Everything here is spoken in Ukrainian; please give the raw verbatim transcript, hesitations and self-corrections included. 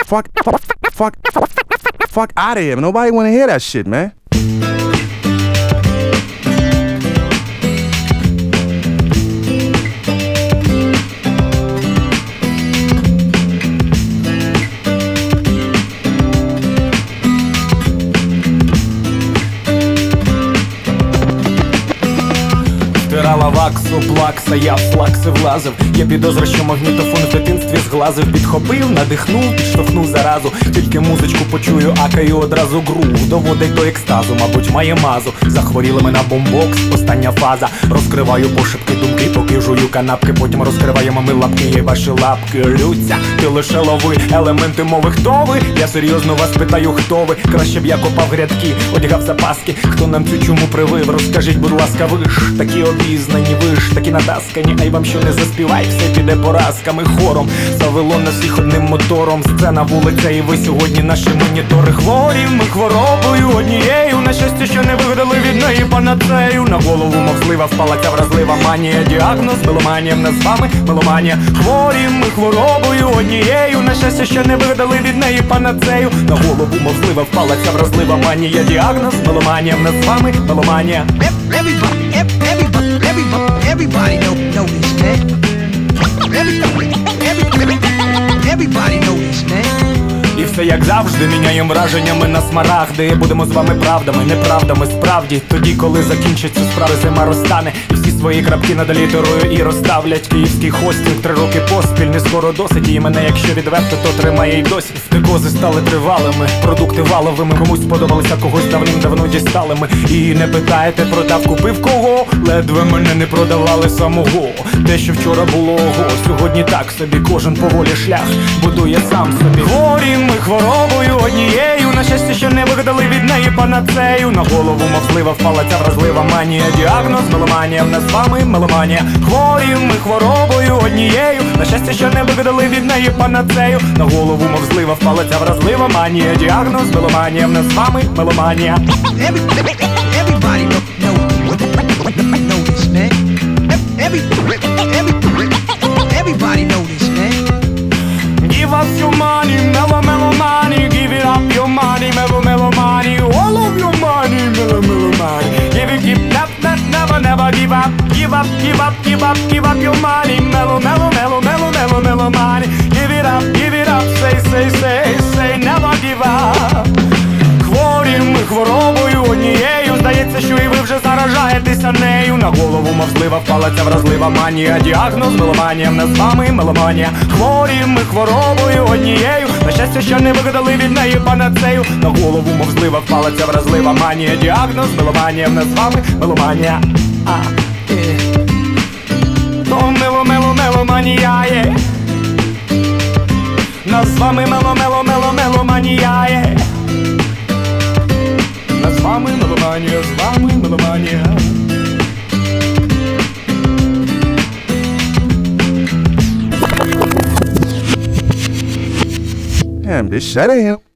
fuck, fuck, fuck out of here. Nobody want to hear that shit, man. Втирала ваксу, плакса, я в флакси влазив. Я підозра, що магнітофон в дитинстві зглазив. Підхопив, надихнув, підштовхнув заразу. Тільки музичку почую, акаю одразу грув. Доводить до екстазу, мабуть, має мазу. Захворіли ми на бомбокс, остання фаза. Розкриваю пошепки думки, поки жую канапки. Потім розкриваємо ми лапки, і ваші лапки лються. Ти лише лови елементи мови, хто ви? Я серйозно вас питаю, хто ви? Краще б я копав грядки, одягав запаски. Хто нам цю чуму привив? Розкажіть, будь ласка, ви ж такі обізнані, ви ж такі натаскані. Ай вам що не заспівай, все піде поразками хором. Завело на всіх одним мотором. Сцена, вулиця і ви сьогодні наші монітори. Хворі ми хворобою однією. На щастя, що не вигадали від неї панацею. На голову мов злива впала ця вразлива манія. Діагноз меломанія, в нас з вами меломанія. Хворі ми хворобою однією. На щастя, що не вигадали від неї панацею. На голову мов злива впала ця вразлива манія. Діагноз меломанія, в нас з вами меломанія. Everybody, everybody, everybody, everybody know, know this, man. Everybody, everybody, everybody know this, man. І все як завжди, міняєм враженнями на смарагди. Будемо з вами правдами, неправдами справді. Тоді, коли закінчаться справи, зима розтане. І всі свої крапки над літерою і розставлять. Київський хостінг три роки поспіль, не скоро досить. І мене, якщо відверто, то тримає й досі. Втикози стали тривалими, продукти валовими. Комусь сподобалися, когось давним-давно дістали ми. І не питаєте, продав, купив кого? Ледве мене не продавали самого. Те, що вчора було ого, сьогодні так собі. Кожен поволі шлях будує сам собі. Хворі ми хворобою однією. На щастя, що не вигадали від неї панацею. На голову мов злива впала ця вразлива манія. Діагноз меломанія, в нас з вами меломанія. Хворі ми хворобою однією. На щастя, що не вигадали від неї панацею. На голову мов злива впала ця вразлива манія. Діагноз меломанія, в нас з вами меломанія. Everybody, everybody know, know, know this, man. Every, every, everybody know this, man. Give us your money, mellow, mellow money. Give it up your money, mellow, mellow money. All of your money, mellow, mellow money. Give it, give that, that, never, never give up. Give up, give up, give up, give up your money, mellow, mellow, mellow, mellow, mellow, mellow money. Give it up, give it up, say, say, say, say, never give up. Хворі ми хворобою однією. Здається, що і ви вже заражаєтеся нею. На голову мов злива впала ця вразлива манія. Діагноз меломанія, в нас з вами меломанія. Хворі ми хворобою однією. На щастя, що не вигадали від неї панацею. На голову мов злива впала ця вразлива манія. Діагноз меломанія, в нас з вами меломанія. А, е. То мело, мело, меломанія є. Нас з вами мело, мело, мело, меломанія є. З вами меломанія, з вами меломанія. Damn, this shit ain't him.